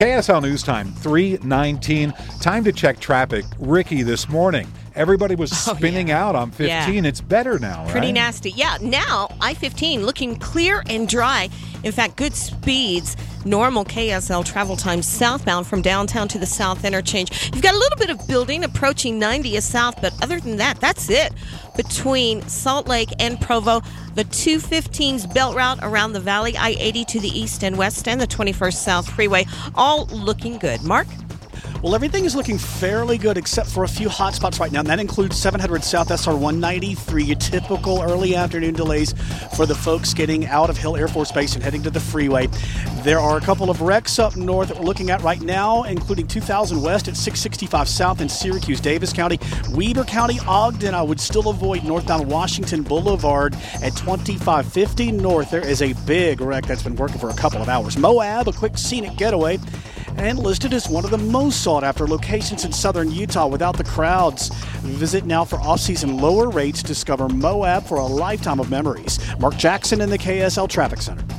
KSL News Time, 3:19. Time to check traffic. Ricky, this morning, everybody was spinning out on 15. It's better now, right? Pretty nasty. Yeah, now I-15 looking clear and dry. In fact, good speeds. Normal KSL travel time southbound from downtown to the south interchange. You've got a little bit of building approaching 90th South, but other than that, that's it. Between Salt Lake and Provo, the 215's belt route around the valley, I-80 to the east and west, and the 21st South Freeway, all looking good. Mark? Well, everything is looking fairly good except for a few hot spots right now, and that includes 700 South SR 193, your typical early afternoon delays for the folks getting out of Hill Air Force Base and heading to the freeway. There are a couple of wrecks up north that we're looking at right now, including 2000 West at 665 South in Syracuse, Davis County. Weber County, Ogden, I would still avoid northbound Washington Boulevard at 2550 North. There is a big wreck that's been working for a couple of hours. Moab, a quick scenic getaway, and listed as one of the most sought-after locations in southern Utah without the crowds. Visit now for off-season lower rates. Discover Moab for a lifetime of memories. Mark Jackson in the KSL Traffic Center.